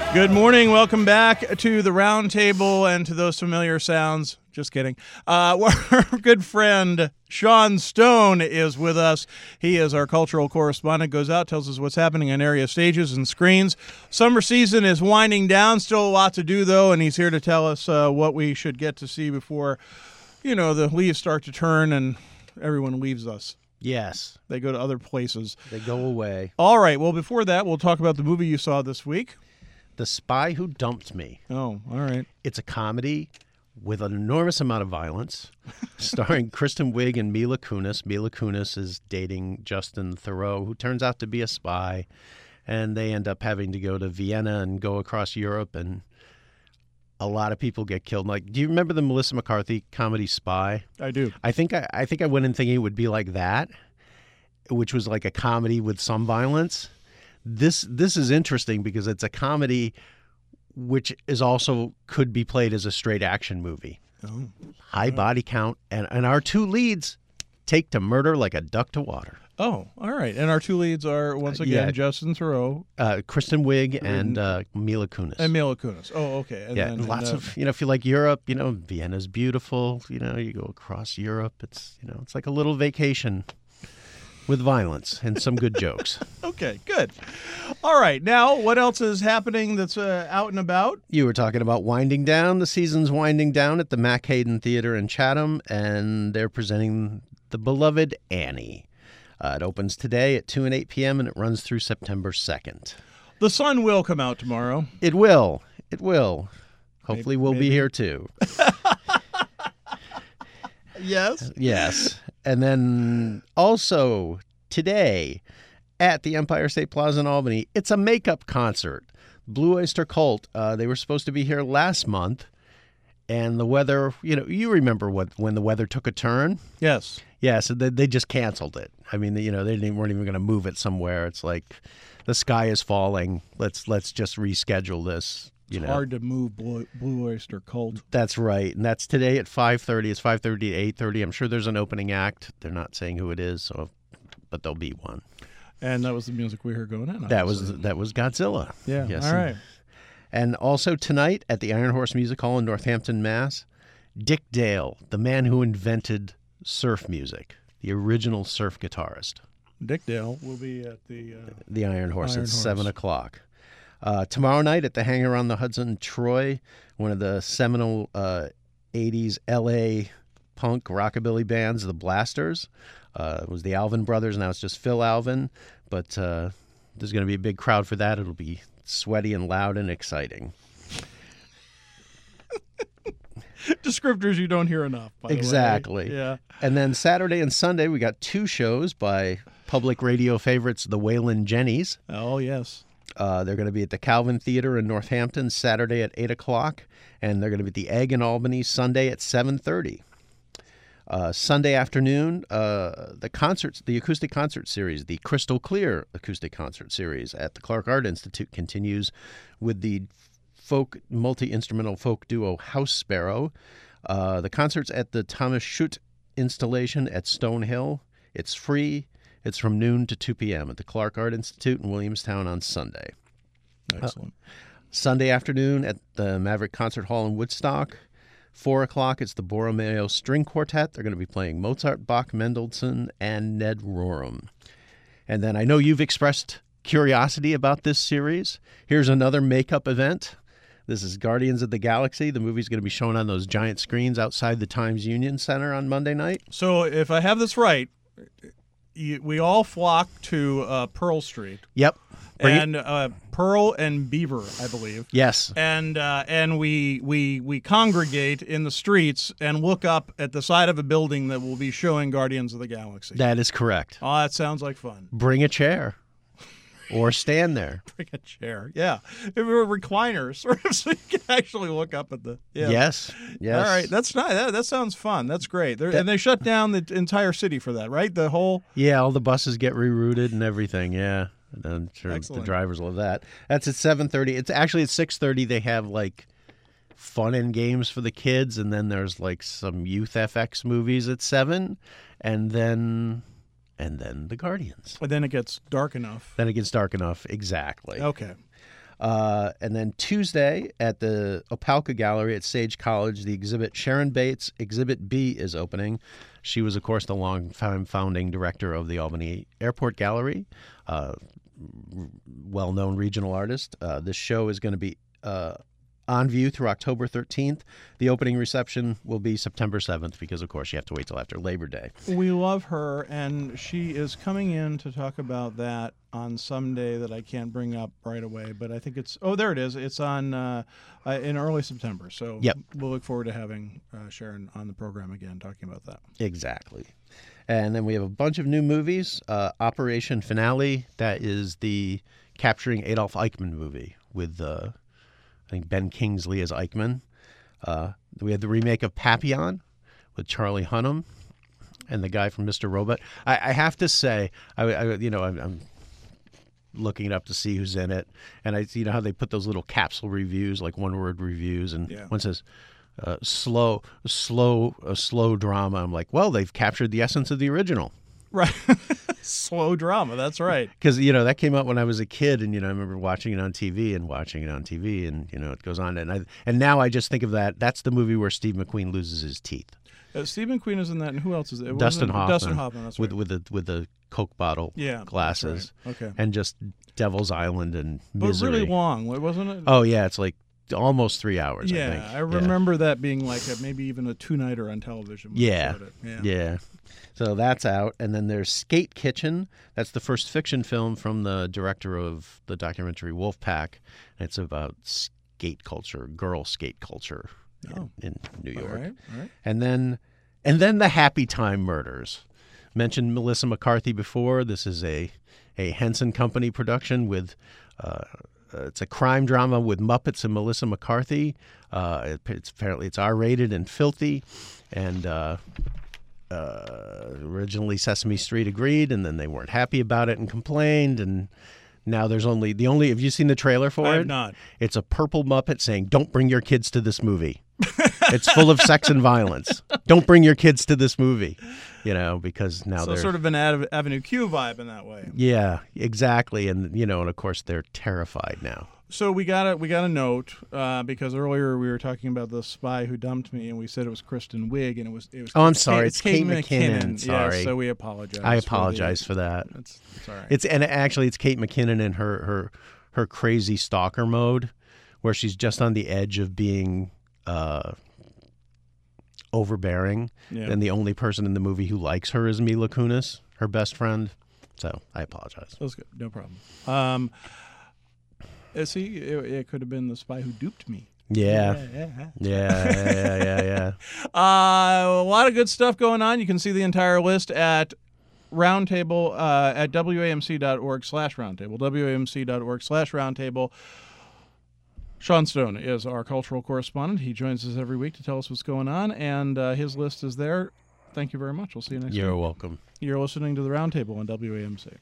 Good morning. Welcome back to the round table and to those familiar sounds. Just kidding. Our good friend Sean Stone is with us. He is our cultural correspondent, goes out, tells us what's happening on area stages and screens. Summer season is winding down. Still a lot to do, though, and he's here to tell us what we should get to see before, the leaves start to turn and everyone leaves us. Yes. They go to other places. They go away. All right. Well, before that, we'll talk about the movie you saw this week. The Spy Who Dumped Me. Oh, all right. It's a comedy with an enormous amount of violence, starring Kristen Wiig and Mila Kunis. Mila Kunis is dating Justin Theroux, who turns out to be a spy, and they end up having to go to Vienna and go across Europe, and a lot of people get killed. Like, do you remember the Melissa McCarthy comedy Spy? I do. I think I went in thinking it would be like that, which was like a comedy with some violence. This is interesting because it's a comedy which is also could be played as a straight action movie. Oh. High body count, and our two leads take to murder like a duck to water. Oh, all right. And our two leads are, once again, Justin Theroux. Kristen Wiig and Mila Kunis. And Mila Kunis. Oh, okay. And then, lots of, if you like Europe, Vienna's beautiful. You go across Europe. It's, it's like a little vacation with violence and some good jokes. Okay, good. All right. Now, what else is happening that's out and about? You were talking about winding down. The season's winding down at the Mack Hayden Theater in Chatham, and they're presenting the beloved Annie. It opens today at 2 and 8 p.m., and it runs through September 2nd. The sun will come out tomorrow. It will. It will. Hopefully we'll be here, too. Yes. Yes. And then also today at the Empire State Plaza in Albany, it's a makeup concert. Blue Oyster Cult, they were supposed to be here last month, and the weather, you remember when the weather took a turn? Yes. Yeah, so they just canceled it. I mean, they weren't even going to move it somewhere. It's like the sky is falling. Let's just reschedule this. It's hard to move Blue Oyster Cult. That's right. And that's today at 5:30. It's 5:30 to 8:30. I'm sure there's an opening act. They're not saying who it is, but there'll be one. And that was the music we heard going in. That was Godzilla. Yeah. Yes. All right. And also tonight at the Iron Horse Music Hall in Northampton, Mass., Dick Dale, the man who invented surf music, the original surf guitarist. Dick Dale will be at the Iron Horse at 7 o'clock. Tomorrow night at the Hangar on the Hudson in Troy, one of the seminal 80s L.A. punk rockabilly bands, the Blasters. It was the Alvin Brothers. Now it's just Phil Alvin. But there's going to be a big crowd for that. It'll be sweaty and loud and exciting. Descriptors you don't hear enough, by exactly. the way. Yeah. And then Saturday and Sunday, we got two shows by public radio favorites, the Waylon Jennies. Oh, yes. They're going to be at the Calvin Theater in Northampton Saturday at 8 o'clock, and they're going to be at the Egg in Albany Sunday at 7:30. Sunday afternoon, the acoustic concert series, the Crystal Clear acoustic concert series at the Clark Art Institute continues with the multi-instrumental folk duo House Sparrow. The concert's at the Thomas Schutt installation at Stonehill. It's free. It's from noon to 2 p.m. at the Clark Art Institute in Williamstown on Sunday. Excellent. Sunday afternoon at the Maverick Concert Hall in Woodstock. 4 o'clock, it's the Borromeo String Quartet. They're going to be playing Mozart, Bach, Mendelssohn, and Ned Rorem. And then I know you've expressed curiosity about this series. Here's another makeup event. This is Guardians of the Galaxy. The movie's going to be shown on those giant screens outside the Times Union Center on Monday night. So if I have this right, we all flock to Pearl Street. Yep. Pearl and Beaver, I believe. Yes. And we congregate in the streets and look up at the side of a building that will be showing Guardians of the Galaxy. That is correct. Oh, that sounds like fun. Bring a chair. Or stand there. Bring a chair. Yeah. If we were recliners, sort of, so you can actually look up at the... Yeah. Yes. Yes. All right. That's nice. That sounds fun. That's great. And they shut down the entire city for that, right? The whole... Yeah, all the buses get rerouted and everything. Yeah. I'm sure Excellent. The drivers love that. That's at 7:30. It's actually at 6:30. They have like fun and games for the kids, and then there's like some Youth FX movies at 7, and then the Guardians. And then it gets dark enough. Then it gets dark enough. Exactly. Okay. And then Tuesday at the Opelka Gallery at Sage College, the exhibit Sharon Bates Exhibit B is opening. She was, of course, the long-time founding director of the Albany Airport Gallery, well-known regional artist. This show is going to be on view through October 13th. The opening reception will be September 7th because, of course, you have to wait till after Labor Day. We love her, and she is coming in to talk about that on Sunday that I can't bring up right away, but I think it's, there it is. It's on in early September, so Yep. We'll look forward to having Sharon on the program again talking about that. Exactly. And then we have a bunch of new movies. Operation Finale, that is the Capturing Adolf Eichmann movie with I think Ben Kingsley as Eichmann. We have the remake of Papillon with Charlie Hunnam and the guy from Mr. Robot. I have to say, I'm looking it up to see who's in it, and how they put those little capsule reviews, like one-word reviews, and one says slow drama. I'm like, well, they've captured the essence of the original. Right. Slow drama. That's right. Because, that came out when I was a kid, and, I remember watching it on TV, and, it goes on. And now I just think of that. That's the movie where Steve McQueen loses his teeth. Steve McQueen is in that, and who else is it? Dustin Hoffman. Dustin Hoffman, that's right. With the Coke bottle glasses. Right. Okay. And just Devil's Island and Misery. But really long, wasn't it? Oh, yeah. It's like almost 3 hours, I think. Yeah, I remember that being like maybe even a two-nighter on television. Yeah. So that's out. And then there's Skate Kitchen. That's the first fiction film from the director of the documentary Wolfpack. And it's about skate culture, girl skate culture in New York. All right. And then the Happy Time Murders. Mentioned Melissa McCarthy before. This is a Henson Company production with it's a crime drama with Muppets and Melissa McCarthy. It's R-rated and filthy, and originally Sesame Street agreed, and then they weren't happy about it and complained, and now there's only have you seen the trailer for it? I have not. It's a purple Muppet saying, "Don't bring your kids to this movie." It's full of sex and violence. Don't bring your kids to this movie, because now they're sort of an Avenue Q vibe in that way. Yeah, exactly, and and of course they're terrified now. So we got a note because earlier we were talking about the spy who dumped me, and we said it was Kristen Wiig, and it was. Oh, I'm sorry, it's Kate McKinnon. Sorry, yeah, so we apologize. I apologize for that. It's all right. It's Kate McKinnon in her crazy stalker mode, where she's just on the edge of being overbearing, and the only person in the movie who likes her is Mila Kunis, her best friend. So I apologize. That's good. No problem. See, it could have been the spy who duped me. Yeah. A lot of good stuff going on. You can see the entire list at Roundtable at WAMC.org/roundtable. WAMC.org/roundtable. Sean Stone is our cultural correspondent. He joins us every week to tell us what's going on, and his list is there. Thank you very much. We'll see you next week. You're welcome. You're listening to the Roundtable on WAMC.